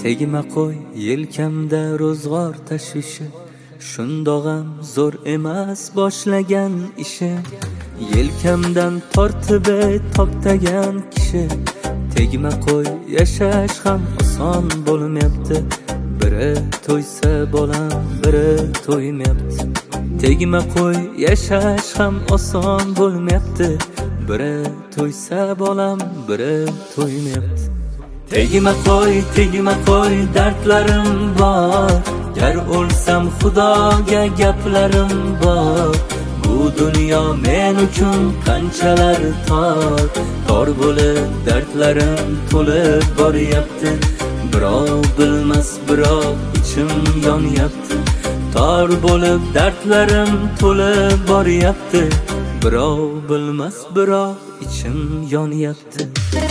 Tegma qo'y yelkamda ro'zg'or tashvishi, shundoq ham zo'r emas boshlagan ishi. Yelkamdan tortib toptagan kishi, tegma qo'y yashash ham oson bo'lmayapti. Biri to'ysa bolam, biri to'ymayapti. Tegma qo'y yashash ham oson bo'lmayapti. Biri to'ysa bolam, biri to'ymayapti. Tegma qo'y dardlarim bor. Gar o'lsam xudoga gaplarim bor. Bu dunyo men uchun qanchalar tor bo'lib dardlarim to'lib boryapti. Birov bilmas, birov ichim yonyapti. Tor bo'lib dardlarim to'lib boryapti. Birov bilmas, birov ichim yonyapti.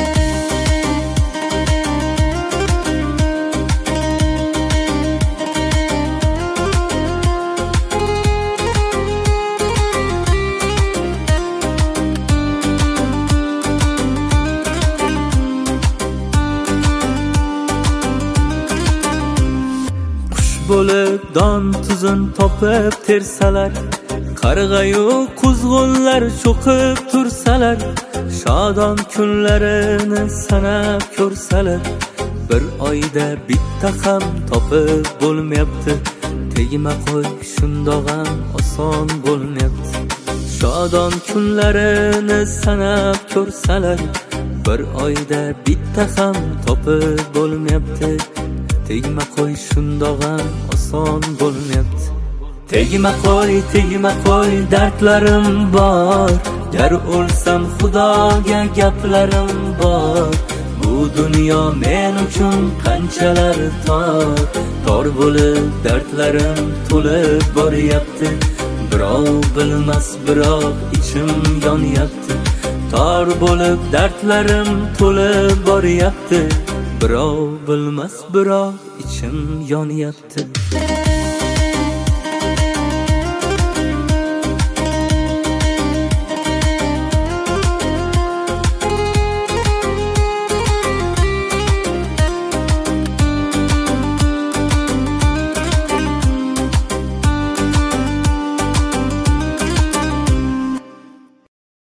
Bo'lib don tuzun topib tersalar, qarg'ayu quzg'unlar cho'qib tursalar, shodon kunlarini sanab ko'rsalar, bir oyda bitta ham topib bo'lmayapti. Tegma qo'y shundoq ham oson bo'lmayapti. Shodon kunlarini sanab ko'rsalar, bir oyda bitta ham topib bo'lmayapti. Tegma qo'y shundoq ham oson bo'lmayapti. Tegma qo'y dardlarim bor. Gar o'lsam xudoga gaplarim bor. Bu dunyo men uchun qanchalar tor bo'lib dardlarim to'lib boryapti. Birov bilmas, birov ichim yonyapti. Tor bo'lib dardlarim to'lib boryapti. Birov bilmas, birov ichim yonyapti.